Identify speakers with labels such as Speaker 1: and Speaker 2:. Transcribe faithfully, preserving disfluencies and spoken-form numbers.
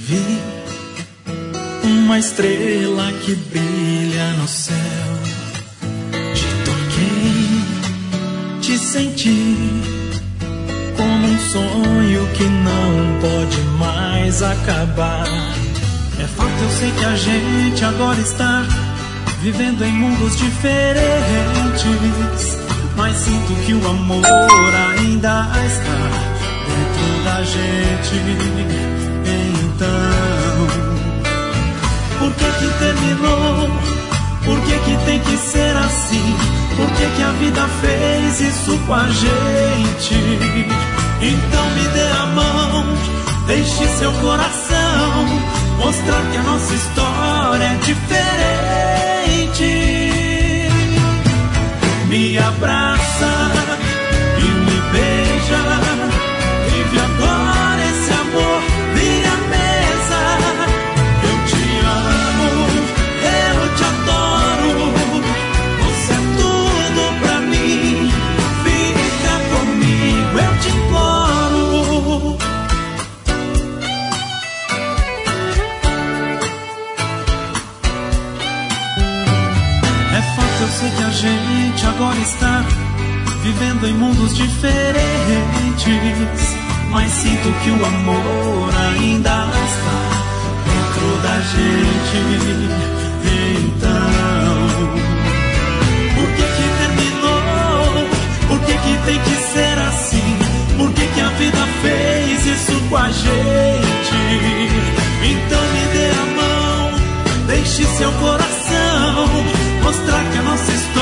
Speaker 1: Vi uma estrela que brilha no céu. Te toquei, te senti como um sonho que não pode mais acabar. É fato, eu sei que a gente agora está vivendo em mundos diferentes, mas sinto que o amor ainda está dentro da gente. Então, por que que terminou? Por que que tem que ser assim? Por que que a vida fez isso com a gente? Então me dê a mão, deixe seu coração mostrar que a nossa história é diferente. Me abraça e me beija. Vive agora esse amor, minha mesa. Eu te amo, eu te adoro. Você é tudo pra mim. Fica comigo, eu te imploro. É fato, eu sei que a gente agora está vivendo em mundos diferentes, mas sinto que o amor ainda está dentro da gente. Então, por que que terminou? Por que que tem que ser assim? Por que que a vida fez isso com a gente? Então me dê a mão, deixe seu coração mostrar que a nossa história